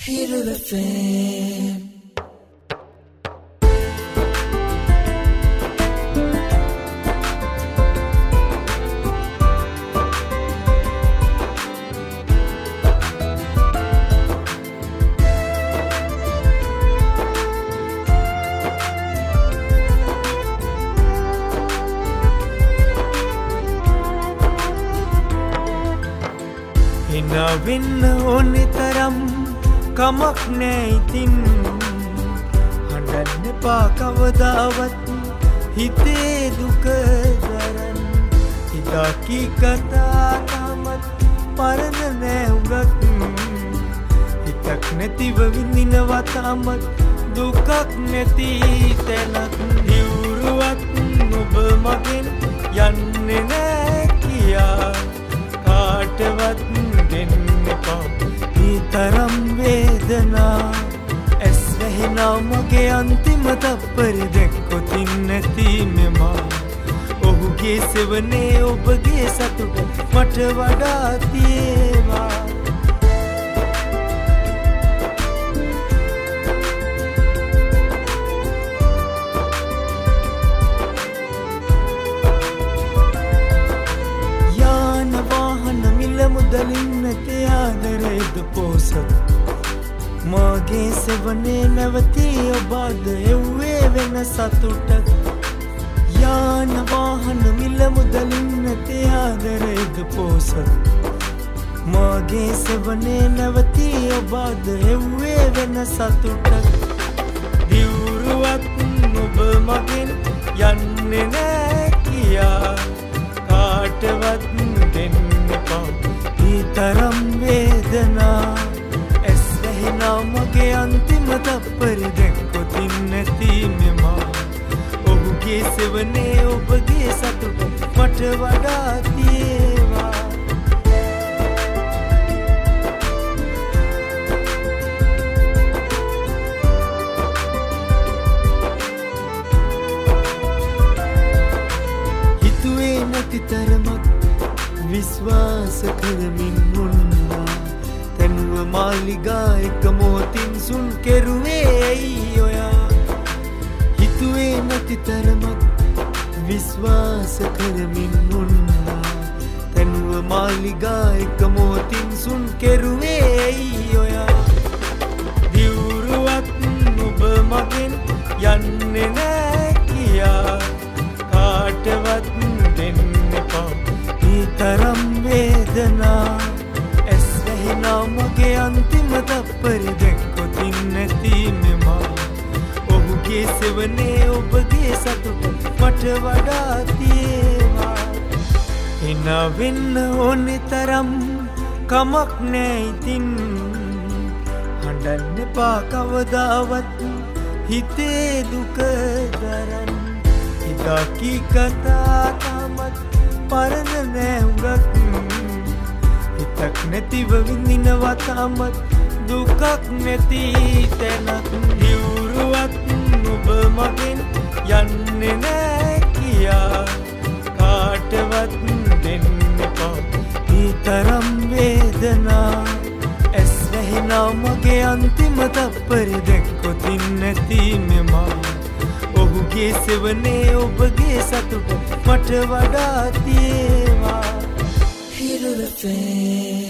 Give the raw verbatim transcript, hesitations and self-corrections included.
Hiru F M. Hina wenna ඕනේ තරම් කමක් නෑ ඉතින් හඬන්න එපා කවදාවත් හිතේ දුක දරන්න හිතා කී කතා තාමත් පරණ නෑ උගක් හිතක් නැතිව විඳිනවා තාමත් දුකක් නැති තැනක් දිවුරුවක් ඔබ මගෙන් යන්නේ නෑ කියා කාටවත් දෙන්න එපා තරම් වේදනා ඇස් වැහෙනා මගේ අන්තිම තප්පරේ දැක්කොතින් නැති මෙමා ඔහුගේ සෙවනේ ඔබගේ සතුට මට වඩා තියේවා යාන වාහන මිල මුදලින් නැති ආදරේද පෝසත් මගේ සෙවනේ නැවතී ඔබද එව්වේ වෙන සතුටක් යාන වාහන මිල මුදලින් නැති ආදරේද පෝසත් මගේ සෙවනේ නැවතී ඔබද එව්වේ වෙන සතුටක් දිවුරුවක් ඔබ මගෙන් යන්නේ නෑ කියා කාටවත් දෙන්න එපා තරම් වේදනා ඇස් වැහෙනා මගේ අන්තිම තප්පරේ දැක්කොතින් නැති මෙමා ඔහුගේ සෙවනේ ඔබගේ සතුට මට වඩා තියේවා හිතුවේ නැති තරමක් විශ්වාස කරමින් මුන්නා තැනුව මාලිගා එක මොහොතින් සුන් කෙරුවේ ඇයි ඔයා හිතුවේ නැති තරමක් විශ්වාස කරමින් මුන්නා තැනුව මාලිගා එක මොහොතින් සුන් කෙරුවේ ඇයි ඔයා දිවුරුවක් ඔබ මගෙන් යන්නේ නෑ කියා කාටවත් දෙන්න එපා තරම් වේදනා ඇස් වැහෙනා මගේ අන්තිම තප්පරේ දැක්කොතින් නැති මෙමා ඔහුගේ සෙවනේ ඔබගේ සතුට මට වඩා තියේවා හිනා වෙන්න ඕනේ තරම් කමක් නෑ ඉතින් හඬන්න එපා කවදාවත් හිතේ දුක දරන්න හිතා කී කතා තාමත් පරණ නෑ උගක් හිතක් නැතිව විඳිනවා තාමත් දුකක් නැති තැනක් දිවුරුවක් ඔබ මගෙන් යන්නේ නෑ කියා කාටවත් දෙන්න එපා තරම් වේදනා ඇස් වැහෙනා මගේ අන්තිම තප්පරේ දැක්කොතින් නැති මෙමා ඔහුගේ සෙවනේ ඔබගේ සතුට මට වඩා තියේවා Hiru F M.